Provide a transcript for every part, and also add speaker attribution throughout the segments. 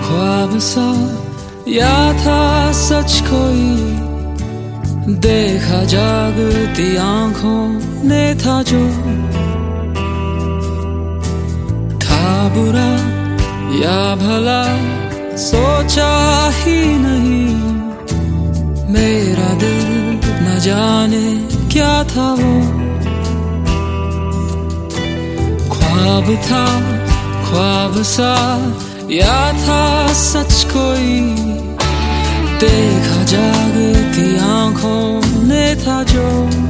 Speaker 1: ख्वाब सा या था सच कोई, देखा जागती आंखों ने था जो, था बुरा या भला सोचा ही नहीं, मेरा दिल न जाने क्या था वो। ख्वाब था ख्वाब सा या था सच कोई, देखा जागती आंखों ने था जो,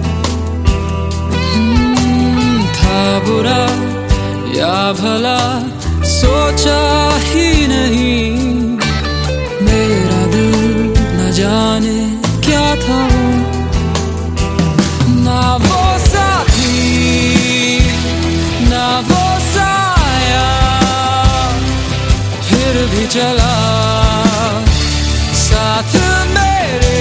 Speaker 1: था बुरा या भला सोचा ही नहीं, मेरा दिल न जाने क्या था वो। ना वो साथी ना वो साया, फिर भी चला साथ मेरे,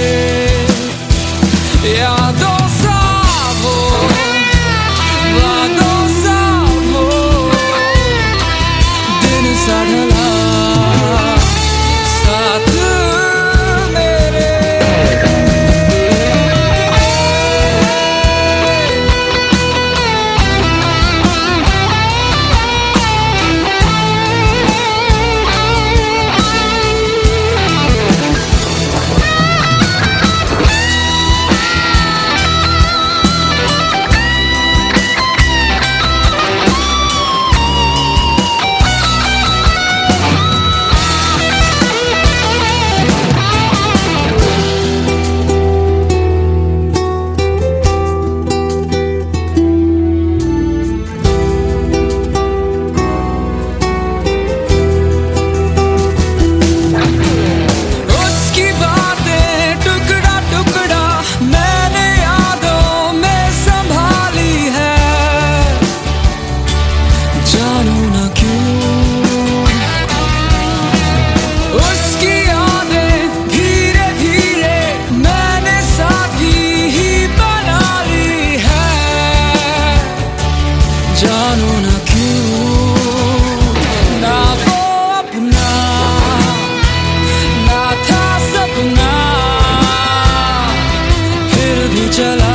Speaker 1: यादों सा वो वादों सा वो, दिन सा ढला साथ मेरे। जानो न क्यों, ना वो अपना ना था सपना, फिर भी चला